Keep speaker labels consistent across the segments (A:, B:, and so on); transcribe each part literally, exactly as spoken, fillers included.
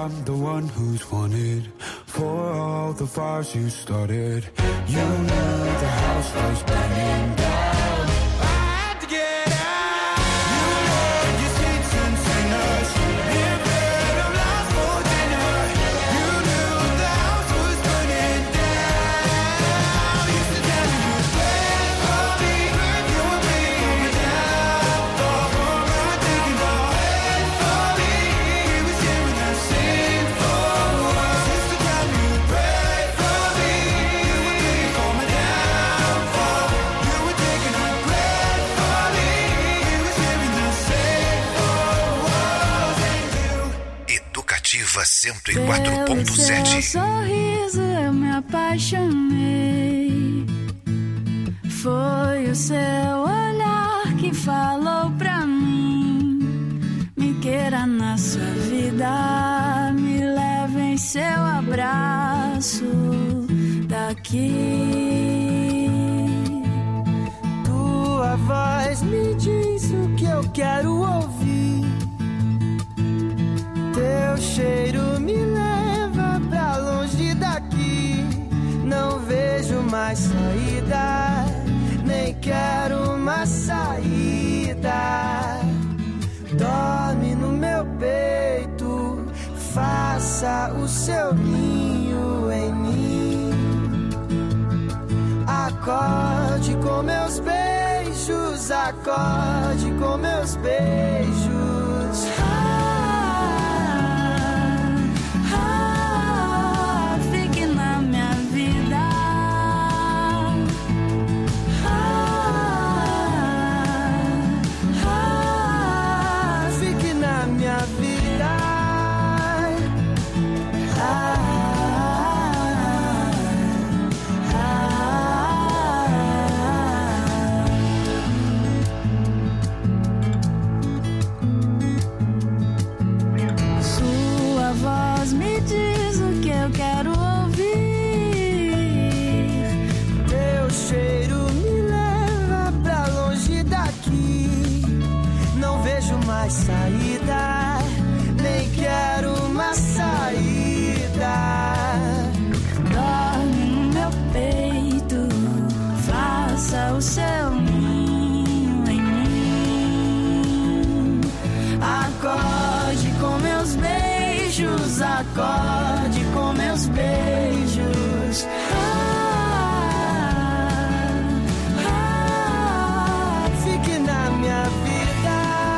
A: I'm the one who's wanted for all the fires you started. You knew the house was burning down. I had to get out. You left your saints and sinners. Live bread of life for dinner. You knew the house was burning down. You used to tell me you pray for me. You were bringing down. For whom you were taking off. Pray for me. He was hearing that same for us. Used to tell me you pray for me. You were bringing for my downfall. You were taking a breath for me. He was hearing that same for us. And you.
B: Educativa cento e quatro ponto
C: Pelo seu
B: sete.
C: sorriso eu me apaixonei. Foi o seu olhar que falou pra mim. Me queira na sua vida, me leve em seu abraço daqui.
D: Tua voz me diz o que eu quero ouvir. Teu cheiro me leva pra longe daqui. Não vejo mais saída, nem quero mais saída. Dorme no meu peito, faça o seu ninho em mim. Acorde com meus beijos, acorde com meus beijos.
C: Ah, ah, fique na minha vida. Ah, ah,
D: Fique na minha vida.
C: ah, Sua voz me diz o que eu quero ouvir.
D: Teu cheiro me leva pra longe daqui. Não vejo mais saída, nem quero mais saída.
C: Dorme no meu peito, faça o seu ninho em mim. Acorde com meus beijos, acorde com meus beijos. Ah, ah,
D: Fique na minha vida.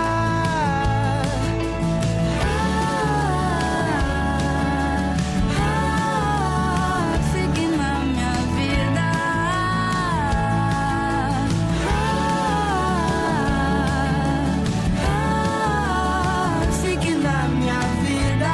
C: ah, ah, fique na minha vida. Ah, ah, fique na minha vida.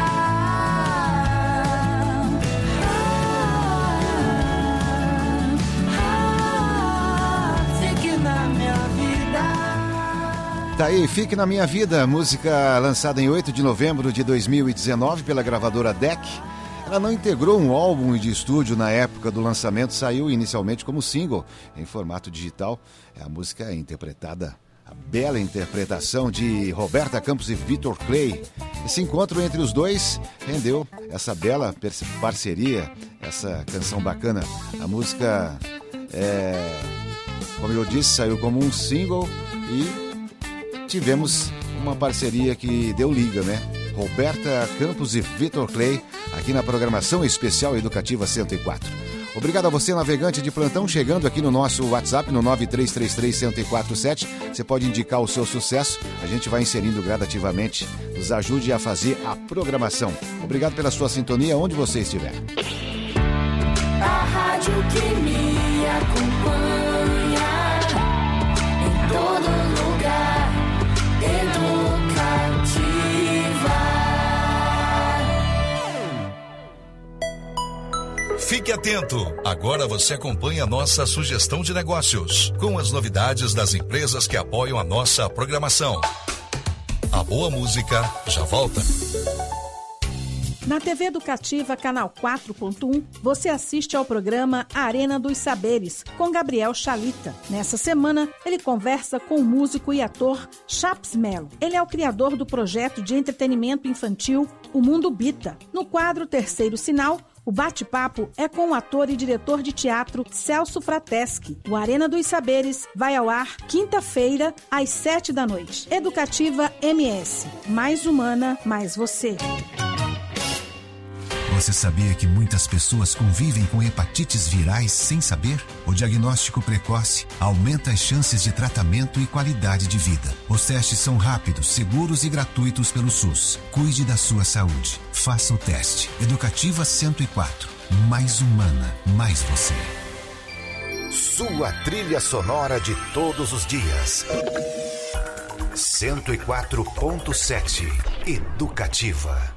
C: Ah, ah, fique na minha vida.
E: Tá aí, Fique na Minha Vida, música lançada em oito de novembro de dois mil e dezenove pela gravadora D E C. Ela não integrou um álbum de estúdio na época do lançamento, saiu inicialmente como single em formato digital. A música é interpretada, a bela interpretação de Roberta Campos e Vitor Clay. Esse encontro entre os dois rendeu essa bela parceria, essa canção bacana. A música, é, como eu disse, saiu como um single e tivemos uma parceria que deu liga, né? Roberta Campos e Vitor Clay, aqui na programação especial Educativa cento e quatro. Obrigado a você, navegante de plantão, chegando aqui no nosso WhatsApp, no nove três três três, um zero quatro sete. Você pode indicar o seu sucesso, a gente vai inserindo gradativamente. Nos ajude a fazer a programação. Obrigado pela sua sintonia, onde você estiver.
C: A rádio que me acompanha em todo lugar. Educativa.
B: Fique atento. Agora você acompanha a nossa sugestão de negócios, com as novidades das empresas que apoiam a nossa programação. A boa música já volta.
F: Na T V Educativa, canal quatro ponto um, você assiste ao programa Arena dos Saberes, com Gabriel Chalita. Nessa semana, ele conversa com o músico e ator Chaps Mello. Ele é o criador do projeto de entretenimento infantil O Mundo Bita. No quadro Terceiro Sinal, o bate-papo é com o ator e diretor de teatro Celso Frateschi. O Arena dos Saberes vai ao ar quinta-feira, às sete da noite. Educativa M S. Mais humana, mais você.
G: Você sabia que muitas pessoas convivem com hepatites virais sem saber? O diagnóstico precoce aumenta as chances de tratamento e qualidade de vida. Os testes são rápidos, seguros e gratuitos pelo SUS. Cuide da sua saúde. Faça o teste. Educativa cento e quatro. Mais humana, mais você.
H: Sua trilha sonora de todos os dias. cento e quatro ponto sete. Educativa.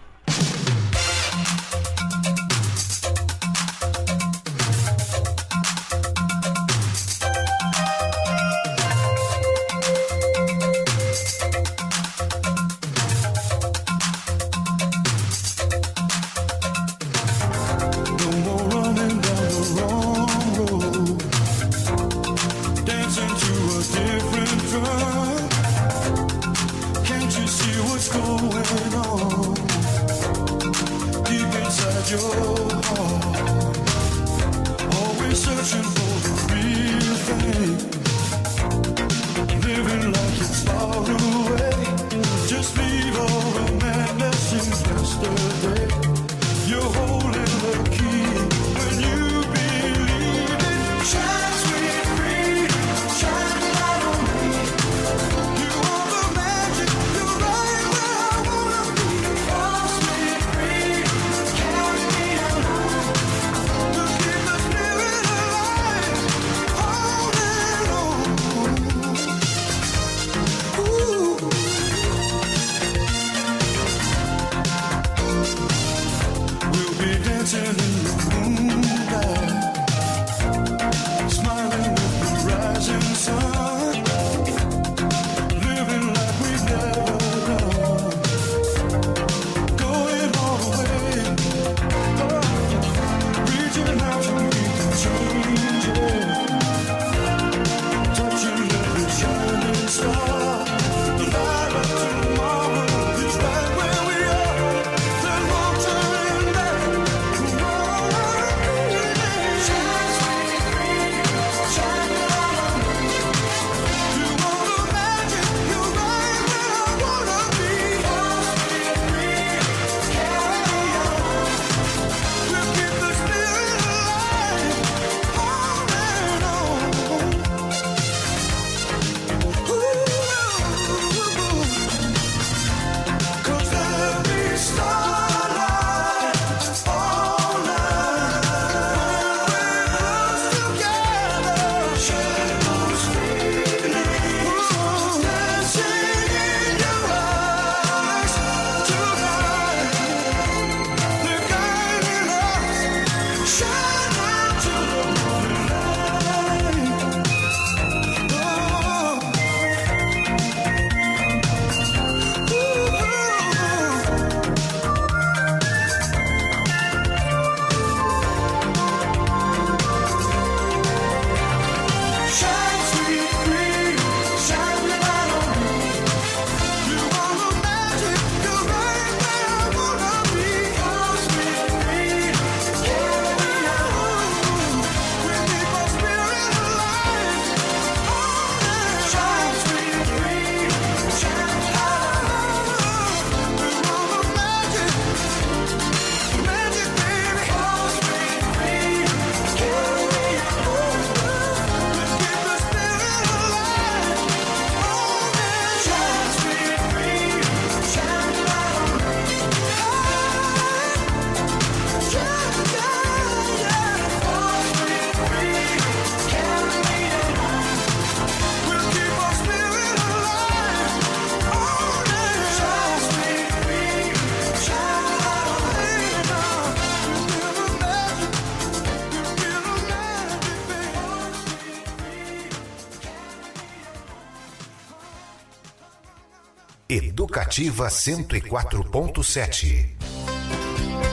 H: Educativa cento e quatro ponto sete.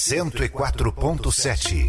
H: cento e quatro ponto sete.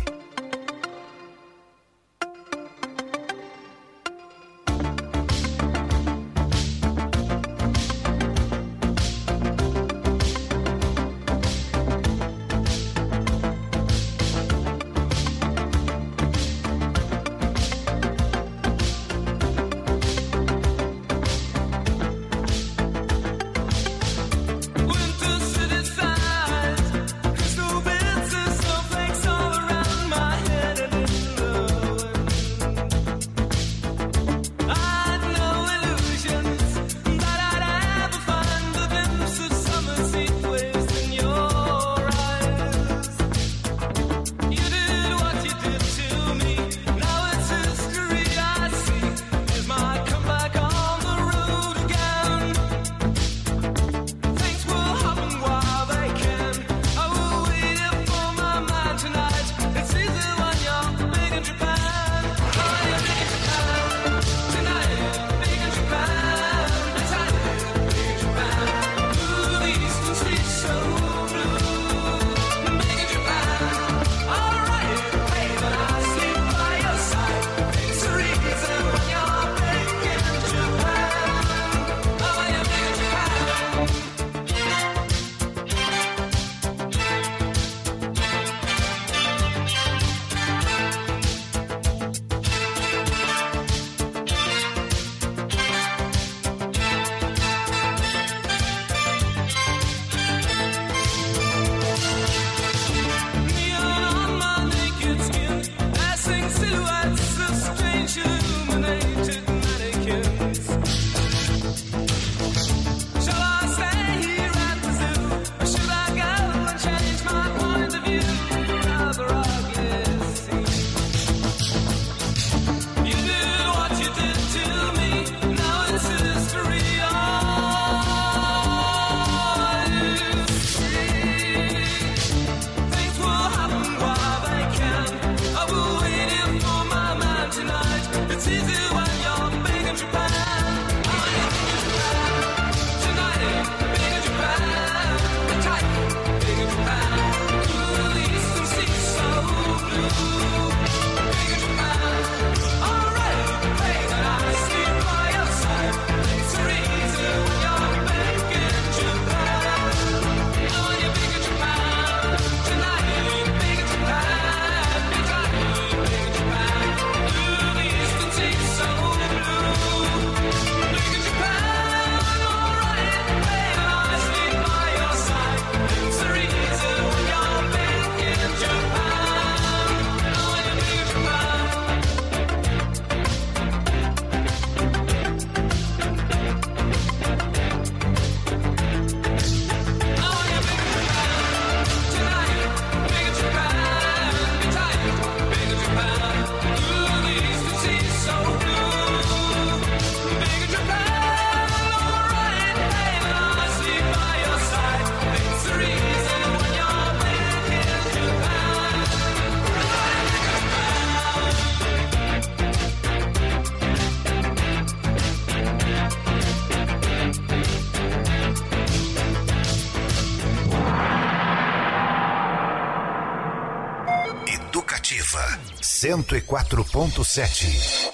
H: cento e quatro ponto sete.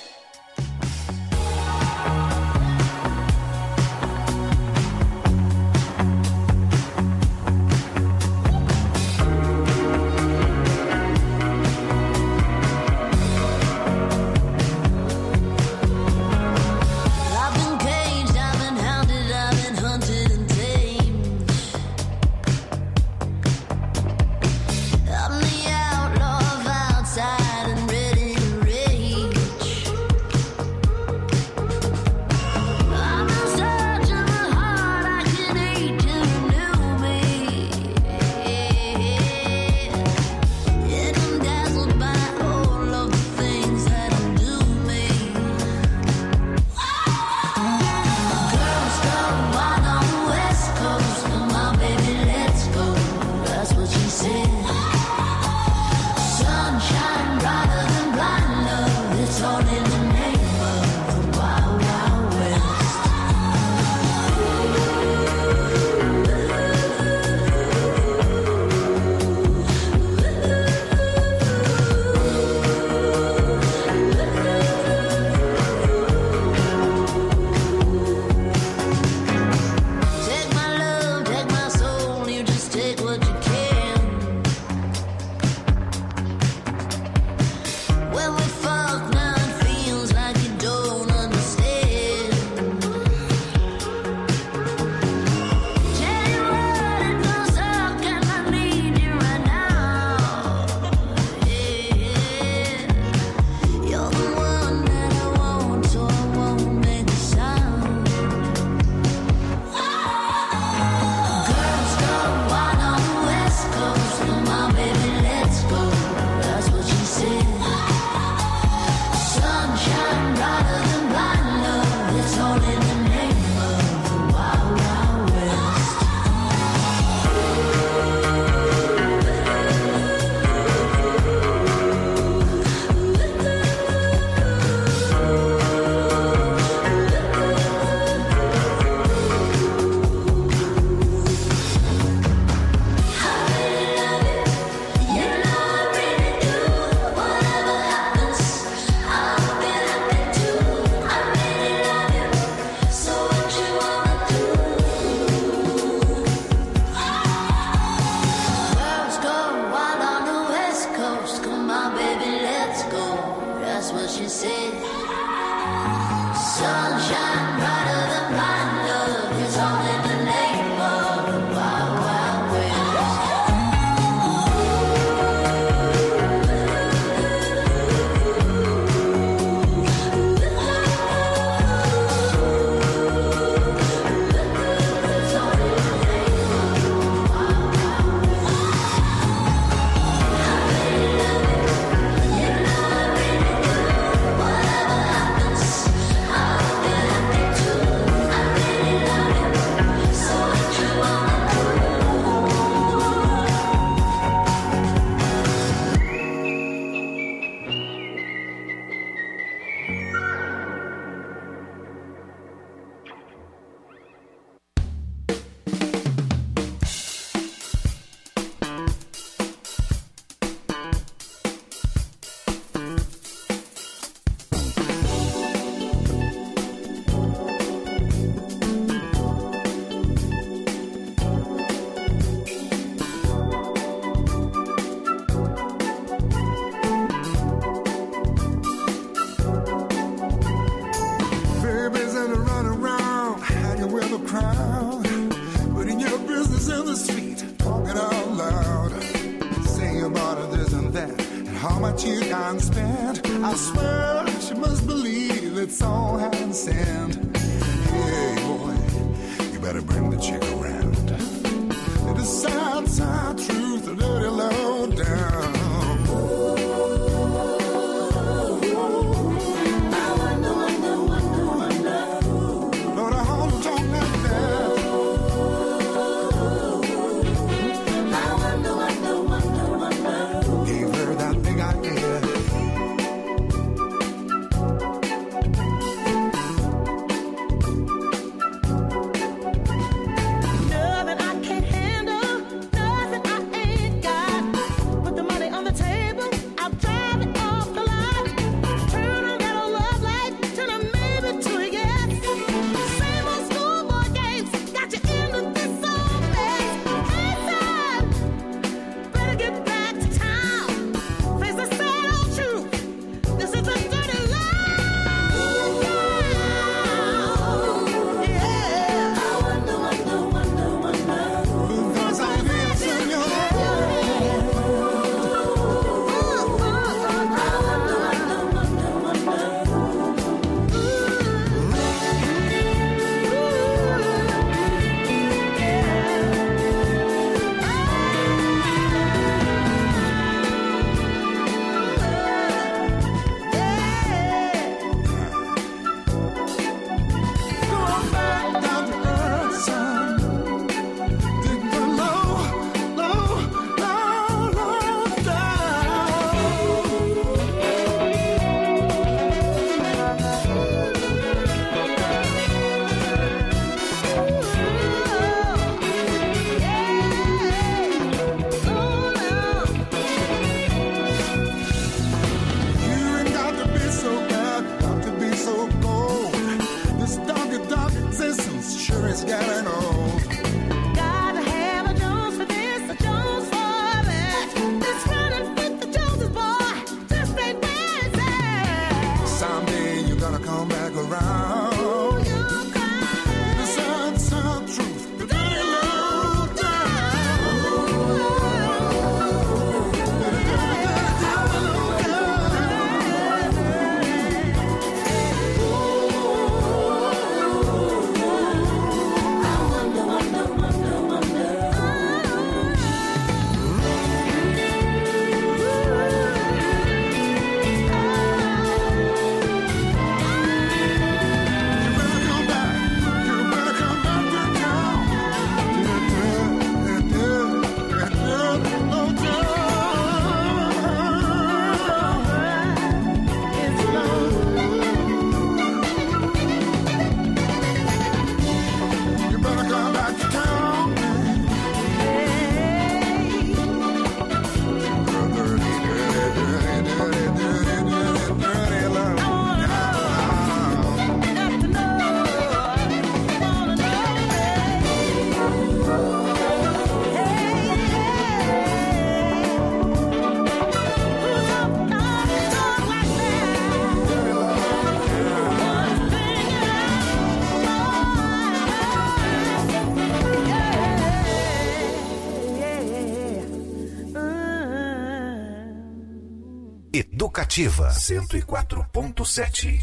I: I'm the outlaw of outside and ready to rage. let's go. That's what she said. Sunshine brighter than my love is all in the name of the wild, wild west.
D: Nothing I can't handle, nothing I ain't got.
H: Educativa cento e quatro ponto sete.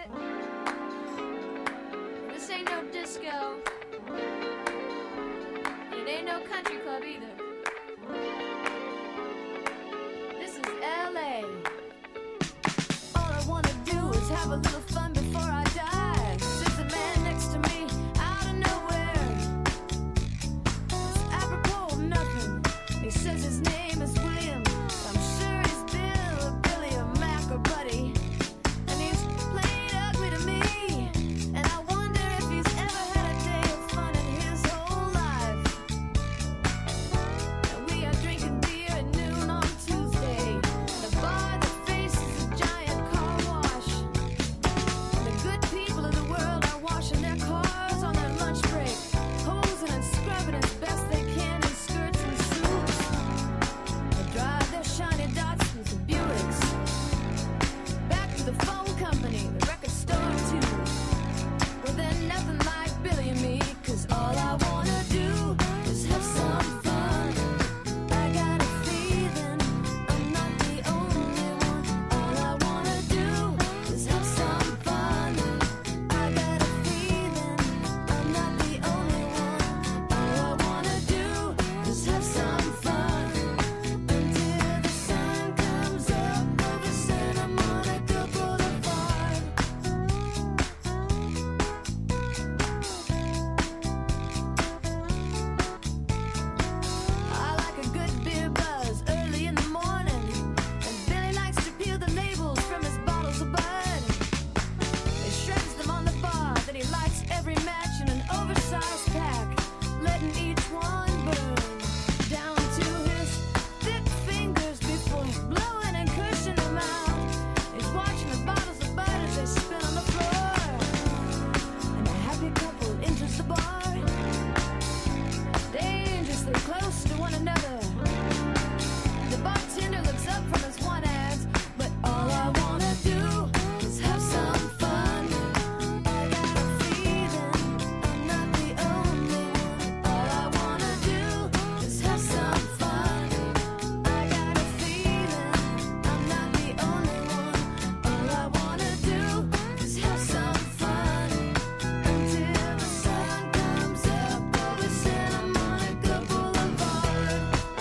I: This ain't no disco. It ain't no country club either. This is L A. All I wanna do is have a little fun before I die. Sits a man next to me out of nowhere. It's apropos of nothing. He says his name is William. I'm sure he's Bill or Billy or Mac or Buddy. And he's played ugly to me. And I wonder if he's ever had a day of fun in his whole life. And we are drinking beer at noon on Tuesday. The bar that faces a giant car wash. The good people of the world are washing their cars on their lunch break, hosing and scrubbing as best they can in skirts and suits. They drive their shiny Datsuns and Buicks back to the phone company, the record store too. Well, they're nothing like Billy and me, 'cause all I wanna do is have some fun. I got a feeling I'm not the only one. All I wanna do is have some fun. I got a feeling I'm not the only one. All I wanna do is have some fun until the sun comes up over Santa Monica Boulevard. I like a good beer buzz early in the morning, and Billy likes to peel the labels from his bottles of Bud. He shreds them on the bar, then he lights every match in an oversized pack, letting each one burn down to his thick fingers before blowing and cursing them out. He's watching the bottles of Bud as they spin on the floor, and a happy couple enters the bar, dangerously close to one another. The bartender looks up from his one ads, but all I wanna do is have some fun. I got a feeling I'm not the only one. All I wanna do is have some fun. I got a feeling I'm not the only one. All I wanna do is have some fun until the sun comes up over Santa Monica Boulevard.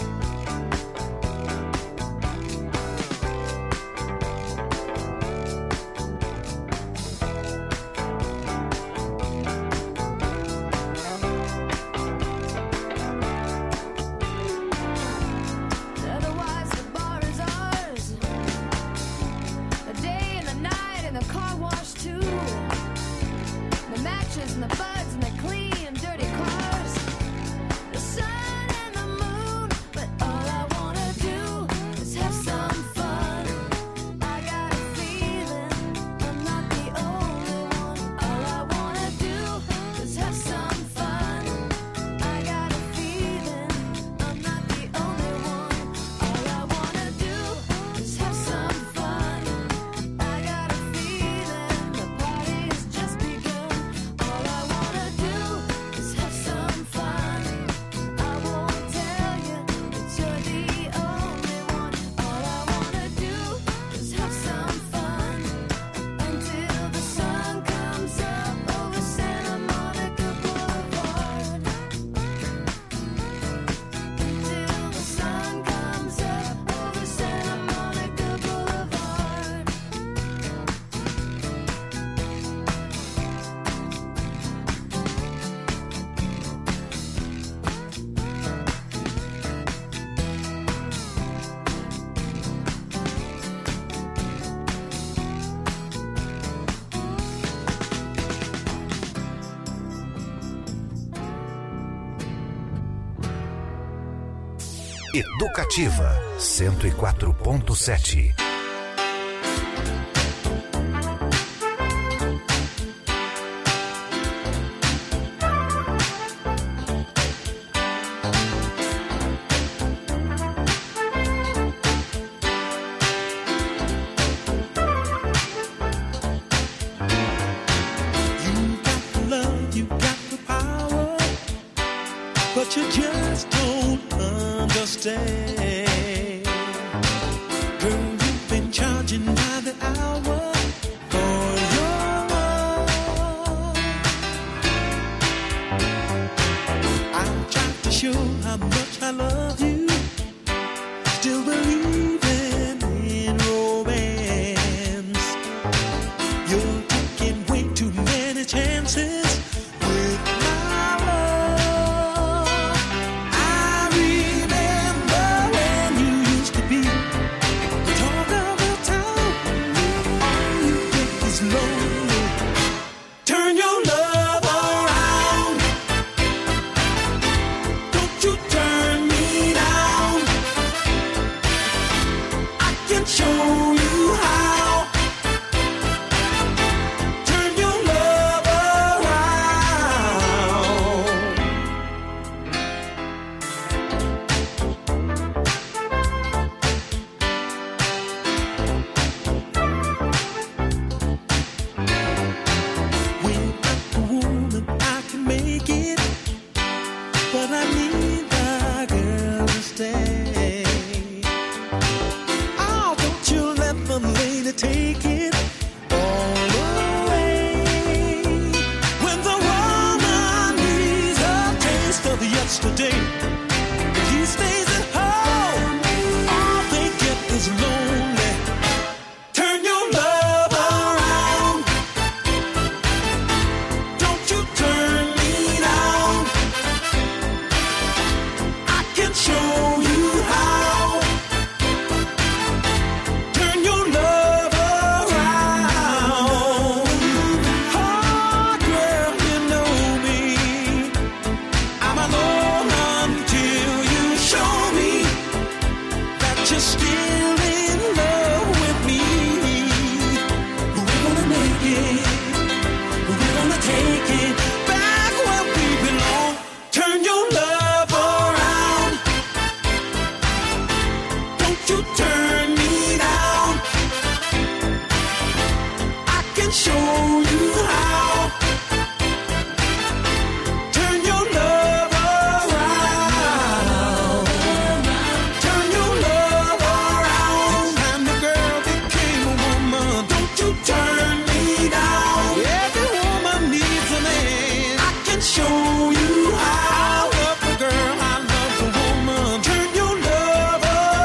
I: Otherwise, the bar is ours. The day and the night and the car wash too. The matches and the buds and the clean, dirty cars. The sun and the moon, but all I wanna do is have some fun. I got a feeling I'm not the only one. All I wanna do is have some fun. I got a feeling I'm not the only one. All I wanna do is have some fun. I got a feeling the party's just begun. All I wanna do is have some fun. I won't tell you that you're the only one. All I wanna do is have some fun until the sun comes up over Santa Monica Boulevard. Until the sun comes up over Santa Monica Boulevard.
H: Educativa cento e quatro ponto sete.
J: but you just don't understand. Girl, you've been trying how much I love you. Still believing in romance. You're taking way too many chances with my love. I remember when you used to be the talk of the town. You think it's lonely. Turn your love around. Don't you turn me down. I can show you how. Turn your love around. Without a woman, I can make it, but I need the girl to stay. Oh, don't you let the lady take it all away. When the woman needs a taste of yesterday, if he stays at home, all they get is lonely. Turn your love around. Don't you turn me down. I can show you how. Turn your love around. Oh, girl, you know me. I'm alone until you show me that you're still in love with me. We're gonna make it. We're gonna take it back where we belong. Turn your love around. Don't you turn me down. I can show you how. Turn your love around. Turn your love around. It's time the girl became a woman. Don't you turn me down. Every woman needs a man. I can show you how. I love the girl, I love the woman. Turn your love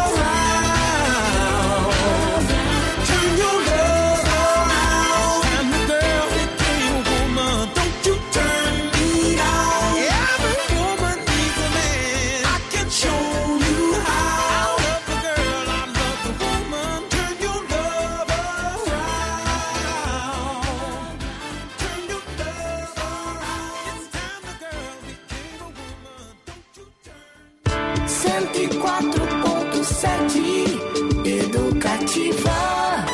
J: around. Turn your love around. Time the girl became a woman. Don't you turn me down. Every woman needs a man. I can show you how. I love the girl, I love the woman. Turn your love around. Turn your love around. It's time the girl became a woman. Don't you turn.
D: cento e quatro ponto sete Educativa.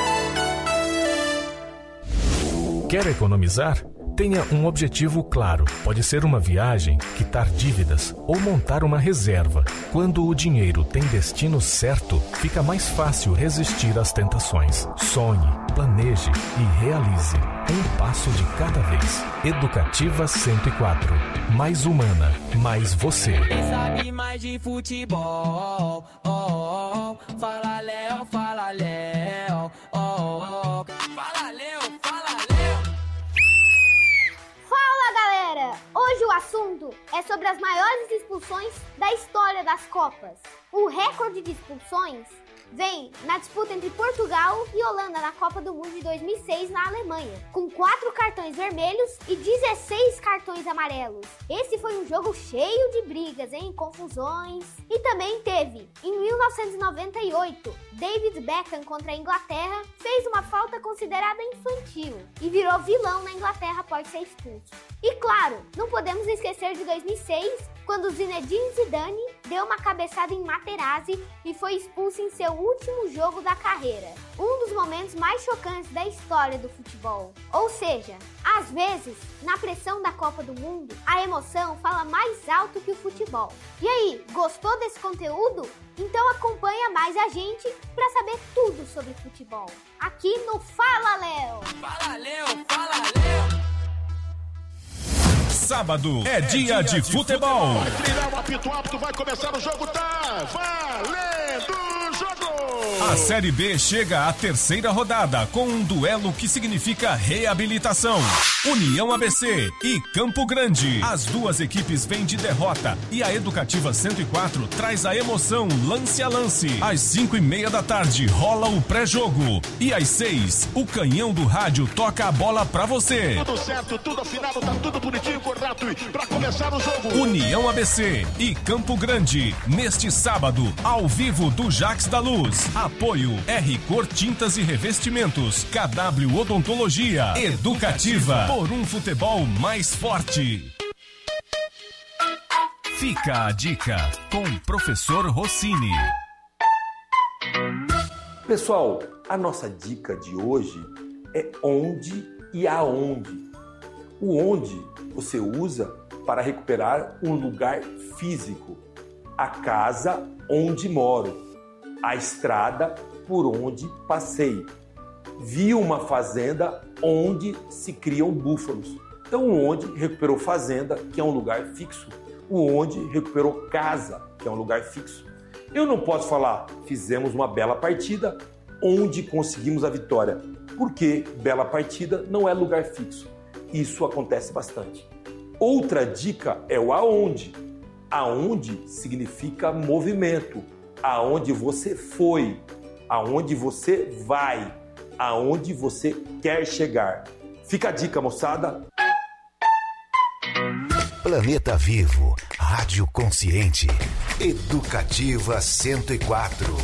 K: Quer economizar? Tenha um objetivo claro. Pode ser uma viagem, quitar dívidas ou montar uma reserva. Quando o dinheiro tem destino certo, fica mais fácil resistir às tentações. Sonhe, planeje e realize. Um passo de cada vez. Educativa cento e quatro. Mais humana, mais você.
L: Quem sabe mais de futebol? Oh, oh, oh. Fala Léo, fala Léo. Oh, oh, oh. Fala Léo, fala Léo.
M: Fala galera! Hoje o assunto é sobre as maiores expulsões da história das Copas. O recorde de expulsões vem na disputa entre Portugal e Holanda na Copa do Mundo de dois mil e seis na Alemanha, com quatro cartões vermelhos e dezesseis cartões amarelos. Esse foi um jogo cheio de brigas, hein? Confusões. E também teve, em mil novecentos e noventa e oito, David Beckham contra a Inglaterra fez uma falta considerada infantil e virou vilão na Inglaterra após ser expulso. E claro, não podemos esquecer de dois mil e seis, quando Zinedine Zidane deu uma cabeçada em Materazzi e foi expulso em seu último jogo da carreira. Um dos momentos mais chocantes da história do futebol. Ou seja, às vezes, na pressão da Copa do Mundo, a emoção fala mais alto que o futebol. E aí, gostou desse conteúdo? Então acompanha mais a gente para saber tudo sobre futebol. Aqui no Fala Léo!
L: Fala Léo, fala Léo!
N: Sábado é, é dia, dia de, de futebol.
O: Vai trilhar o apito alto, vai começar o jogo, tá valendo!
N: A Série B chega à terceira rodada com um duelo que significa reabilitação. União A B C e Campo Grande. As duas equipes vêm de derrota e a Educativa cento e quatro traz a emoção lance a lance. Às cinco e meia da tarde rola o pré-jogo e às seis o canhão do rádio toca a bola pra você.
O: Tudo certo, tudo afinado, tá tudo bonitinho, correto e pra começar o jogo.
N: União A B C e Campo Grande neste sábado ao vivo do Jax da Luz. Apoio R Cor Tintas e Revestimentos, K W Odontologia, Educativa, por um futebol mais forte. Fica a dica com o professor Rossini.
P: Pessoal, a nossa dica de hoje é onde e aonde. O onde você usa para recuperar um lugar físico. A casa onde moro. A estrada por onde passei. Vi uma fazenda onde se criam búfalos. Então o onde recuperou fazenda, que é um lugar fixo. O onde recuperou casa, que é um lugar fixo. Eu não posso falar, fizemos uma bela partida, onde conseguimos a vitória, porque bela partida não é lugar fixo. Isso acontece bastante. Outra dica é o aonde. Aonde significa movimento. Aonde você foi, aonde você vai, aonde você quer chegar. Fica a dica, moçada.
H: Planeta Vivo, Rádio Consciente, Educativa cento e quatro.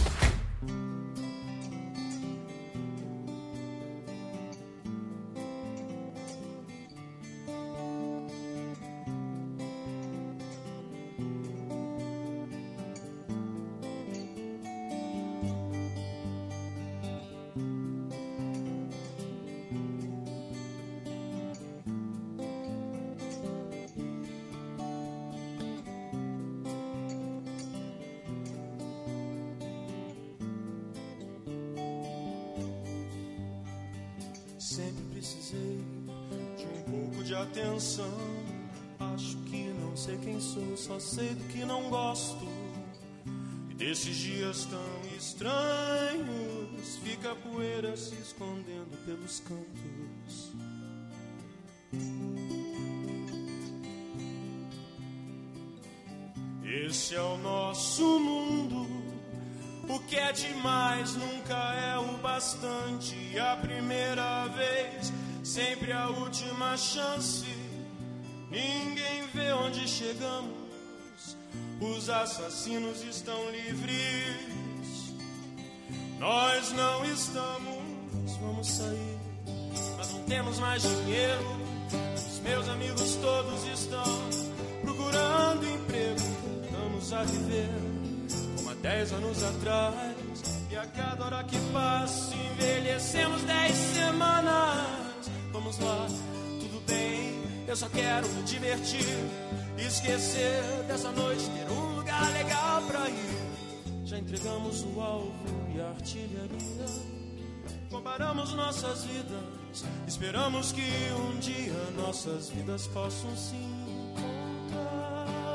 Q: Sempre precisei de um pouco de atenção. Acho que não sei quem sou, só sei do que não gosto. E desses dias tão estranhos, fica a poeira se escondendo pelos cantos. Esse é o nosso mundo. O que é demais nunca é o bastante. A primeira vez, sempre a última chance. Ninguém vê onde chegamos. Os assassinos estão livres. Nós não estamos. Vamos sair. Nós não temos mais dinheiro. Os meus amigos todos estão procurando emprego. Voltamos a viver como há dez anos atrás. E a cada hora que passa envelhecemos dez semanas. Vamos lá, tudo bem, eu só quero me divertir. Esquecer dessa noite, ter um lugar legal pra ir. Já entregamos o alvo e a artilharia. Comparamos nossas vidas, esperamos que um dia nossas vidas possam se encontrar.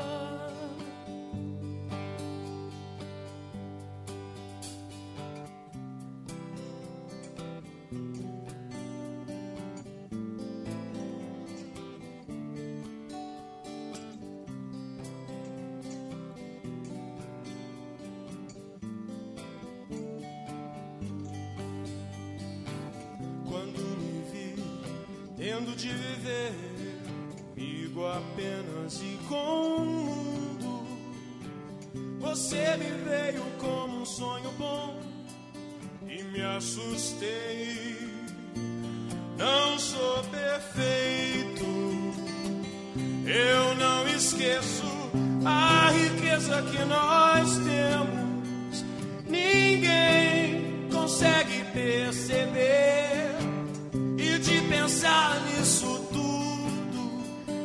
Q: Tendo de viver comigo apenas e com o mundo. Você me veio como um sonho bom e me assustei. Não sou perfeito, eu não esqueço a riqueza que nós temos. Ninguém consegue perceber. De pensar nisso tudo,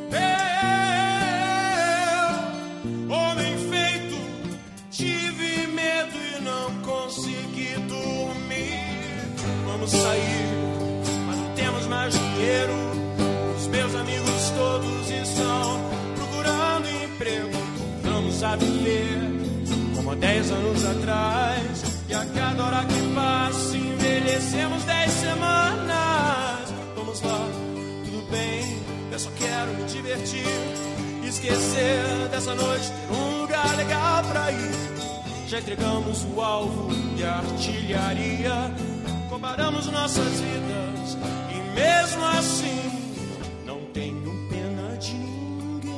Q: eu, homem feito, tive medo e não consegui dormir. Vamos sair, mas não temos mais dinheiro. Os meus amigos todos estão procurando emprego. Voltamos a viver como há dez anos atrás. E a a cada hora que passa envelhecemos dez semanas. Vamos lá, tudo bem, eu só quero me divertir, esquecer dessa noite, ter um lugar legal pra ir. Já entregamos o alvo e a artilharia, comparamos nossas vidas e mesmo assim não tenho pena de ninguém.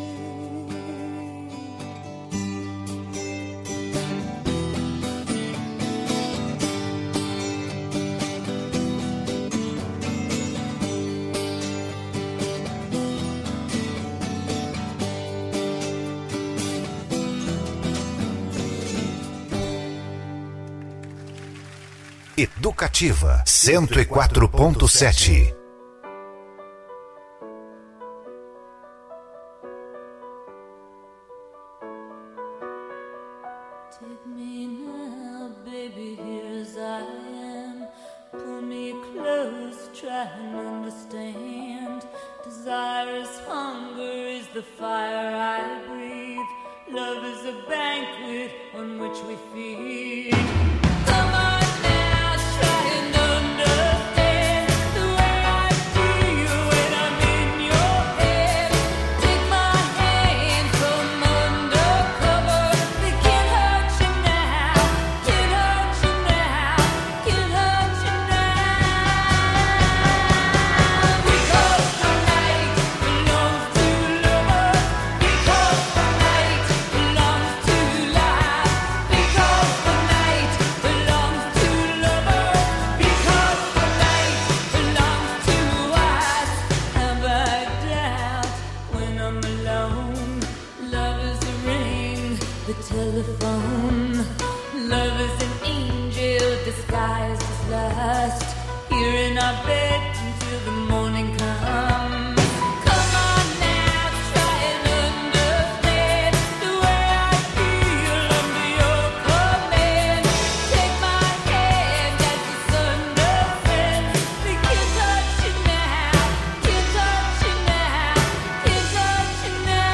H: Educativa cento e quatro ponto sete.
R: Take me now, baby, here as I am. Pull me close, try and understand. Desire is hunger, is the fire I breathe. Love is a banquet on which we feed. Come on. Telephone. Love is an angel disguised as lust. Here in our bed until the morning comes. Come on now, try and understand the way I feel under your command. Take my hand as the sun descends. We can touch you now, can touch you now, can touch you now.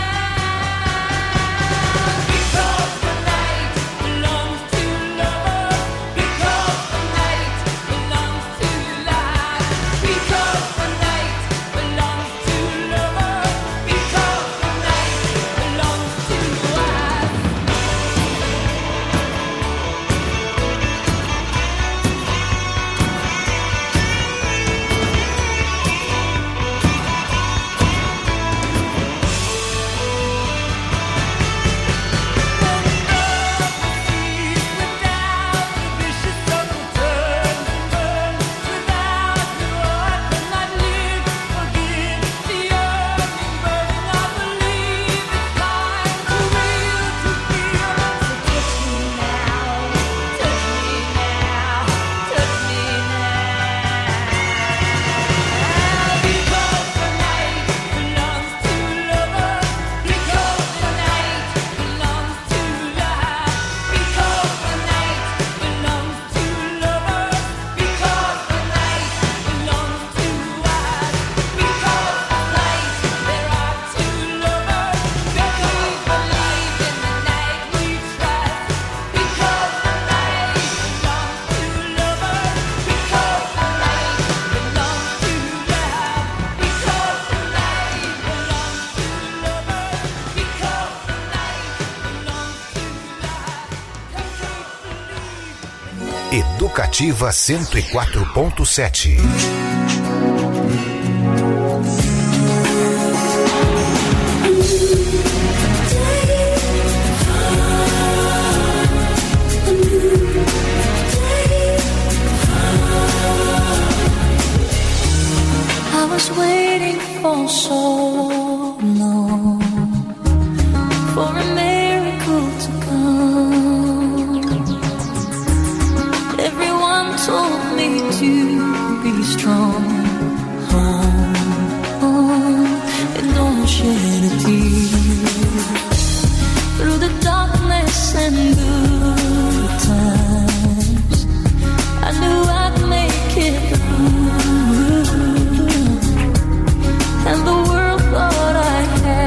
H: Educativa cento e quatro ponto sete.
R: I was waiting for so long for a miracle to come. Everyone told me to be strong, oh, oh, and don't shed a tear. Through the darkness and good times, I knew I'd make it through. And the world thought I had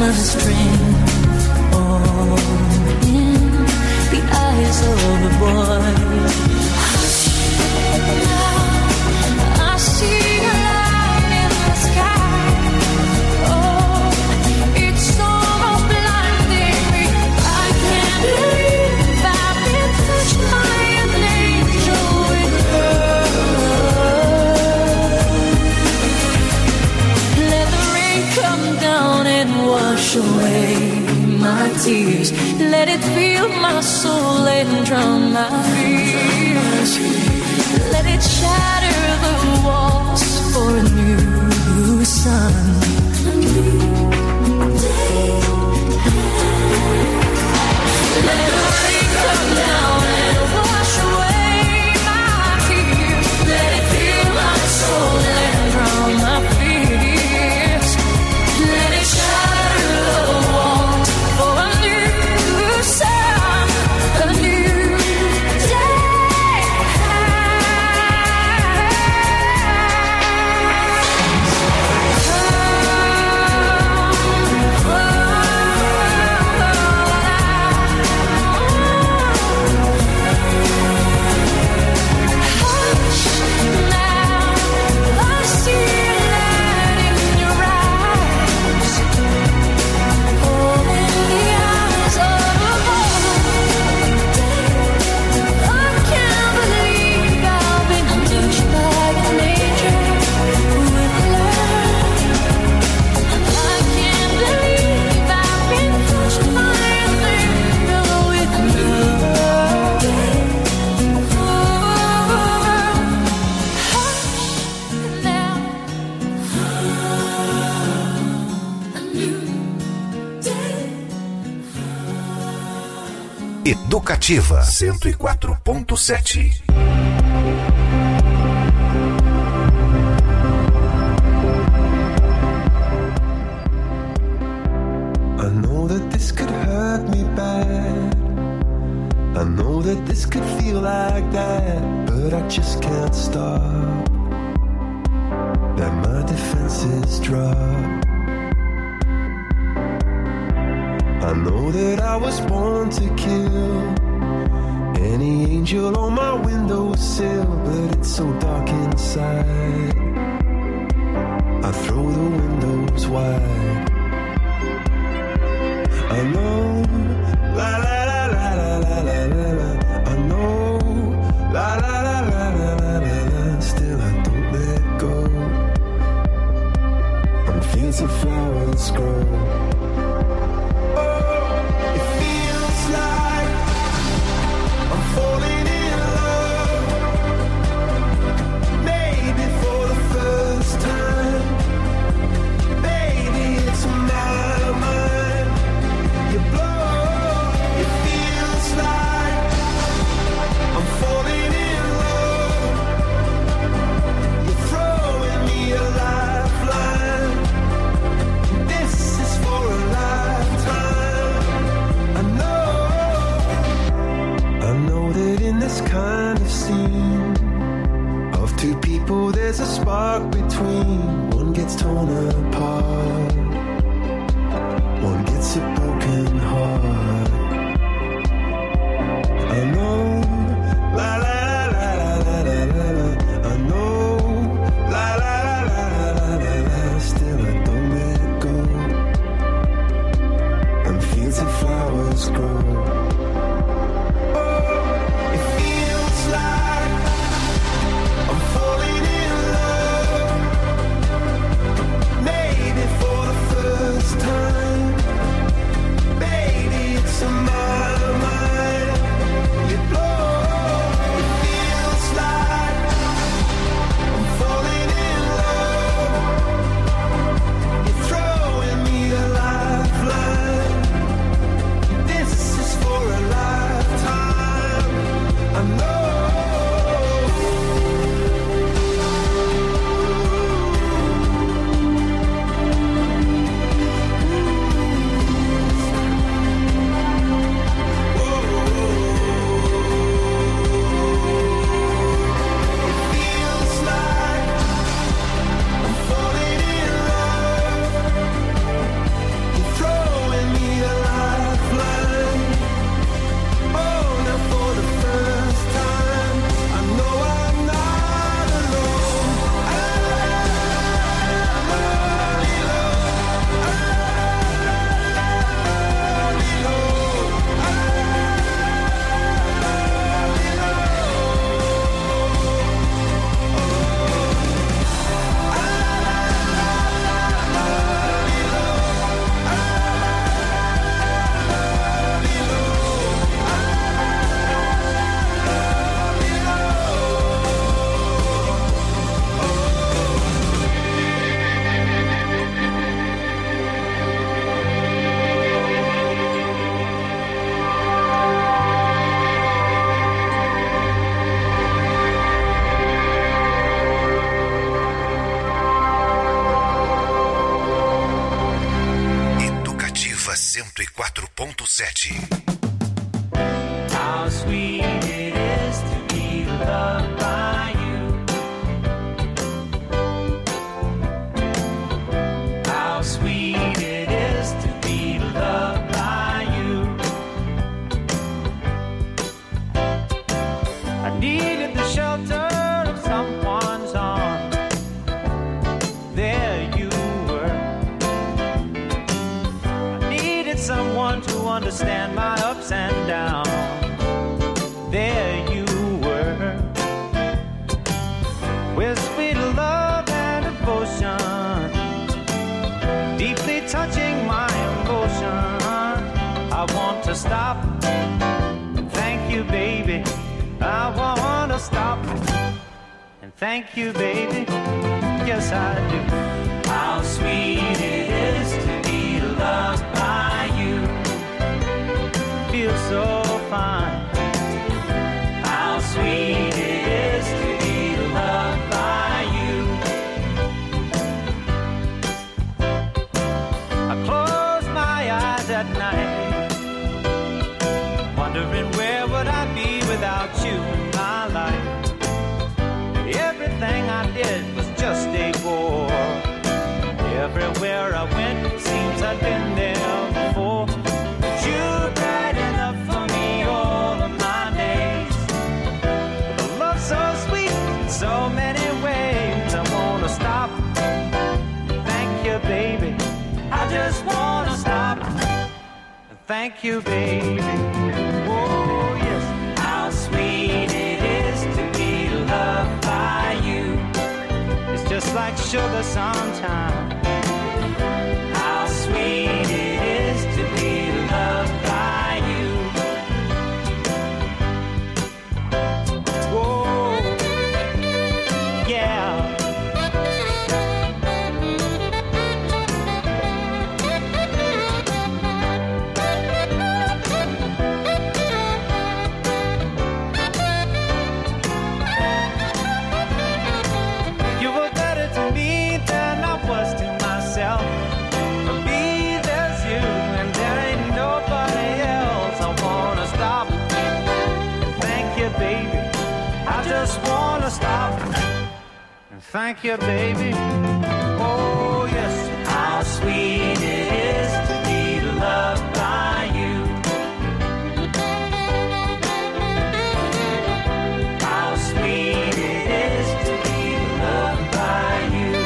R: my strength, all in the eyes of a boy. Now I see a light in the sky. Oh, it's almost blinding me. I can't believe I've been touched by an angel with love. Let the rain come down and wash away my tears. Let it fill my soul and drown my fears. Let it shatter the walls for a new sun. A new day. Let the rain come down and wash away my tears. Let it fill my soul and drown my fears. Let it shatter the walls for a new sun, a new day.
H: Educativa cento e quatro ponto sete.
A: I know that this could hurt me bad. I know that this could feel like that, but I just can't stop. That my defenses drop. I know that I was born to kill any angel on my windowsill, but it's so dark inside. I throw the windows wide. I know, la la la la la la la la la. I know, la la la la la la la la. Still I don't let go. On fields of flowers grow. Kind of scene of two people, there's a spark between. One gets torn apart, one gets a broken heart. I know, la la la la la la la la. I know, la la la la la la la. Still I don't let go. And fields of flowers grow. Time, baby, it's on my mind. You blow
H: cento e quatro ponto sete.
L: How sweet it is to be loved by you. How sweet it is to be loved by you. I needed the shelter of someone's arms. There you were. I needed someone to understand my ups and downs. There you were, with sweet love and devotion, deeply touching my emotion. I want to stop and thank you, baby. I want to stop and thank you, baby. Yes, I do. How sweet it is to be loved by you. Feels so fine. How sweet it is to be loved by you. I close my eyes at night, wondering where would I be without you in my life. Everything I did was just a bore. Everywhere I went, it seems I've been there before. But you're bright enough for me all of my days. With a love so sweet in so many ways. I wanna stop. Thank you, baby. I just wanna stop. Thank you, baby. Oh, yes. How sweet it is to be loved by you. It's just like sugar sometimes. How sweet it is to be loved by you. Whoa, yeah. You were better to me than I was to myself. For me, there's you, and there ain't nobody else. I wanna stop. Thank you, baby. I just wanna stop. Thank you, baby. Oh, yes. How sweet it is to be loved by you. How sweet it is to be loved by you.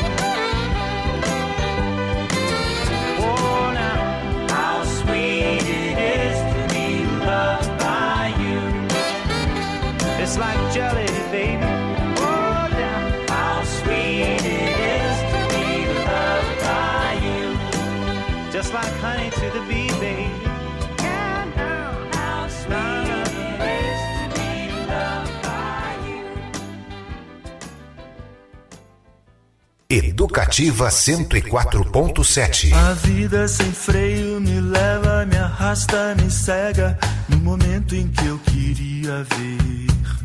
L: Oh, now, how sweet it is to be loved by you. It's like jelly, baby. Oh, now, how sweet it is to be loved by you. Just like honey to the bee, baby. And now, how sweet it is to be loved by you.
H: Educativa cento e quatro ponto sete.
S: A vida sem freio me leva, me arrasta, me cega no momento em que eu queria ver.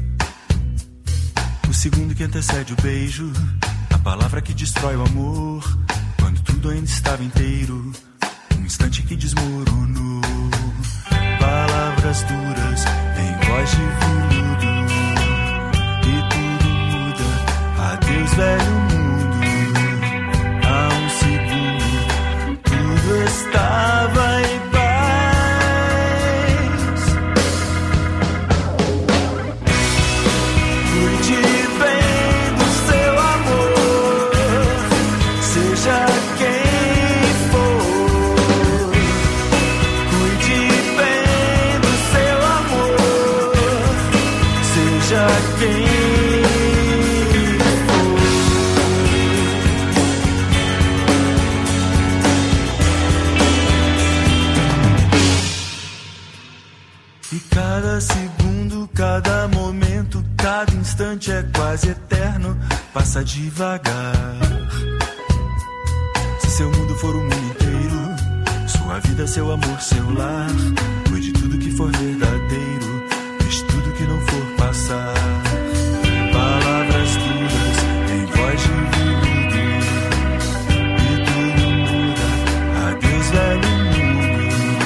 S: O segundo que antecede o beijo, a palavra que destrói o amor, quando tudo ainda estava inteiro, um instante que desmoronou. Palavras duras em voz de veludo, e tudo muda. Adeus, velho mundo. Há um segundo, tudo estava em paz. Cuide bem do seu amor, seja quem for. Cuide bem do seu amor, seja quem for. E cada segundo, cada momento, cada instante é quase eterno, passa devagar. Se seu mundo for o mundo inteiro, sua vida, seu amor, seu lar, cuide de tudo que for verdadeiro, deixe tudo que não for passar. Palavras duras em voz de veludo, e tudo muda. Adeus, velho mundo.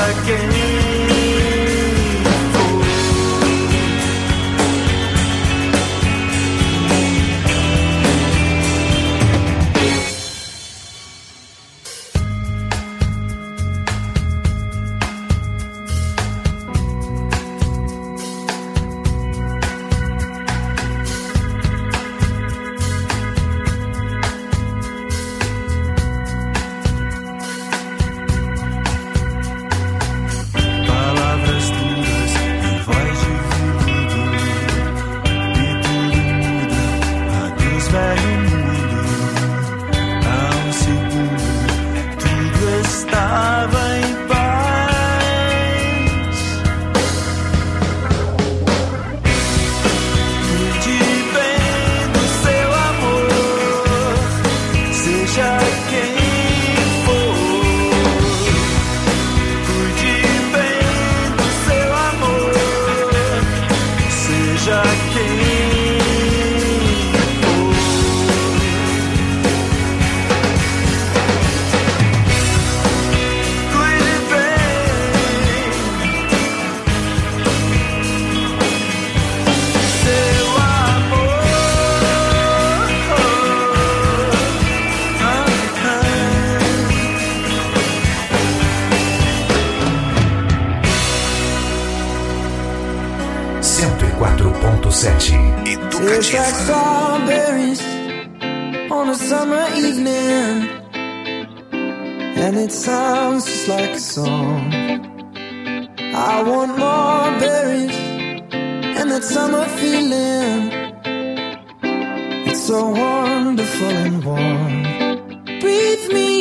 S: quem
A: It's like strawberries on a summer evening, and it sounds just like a song. I want more berries and that summer feeling. It's so wonderful and warm. Breathe me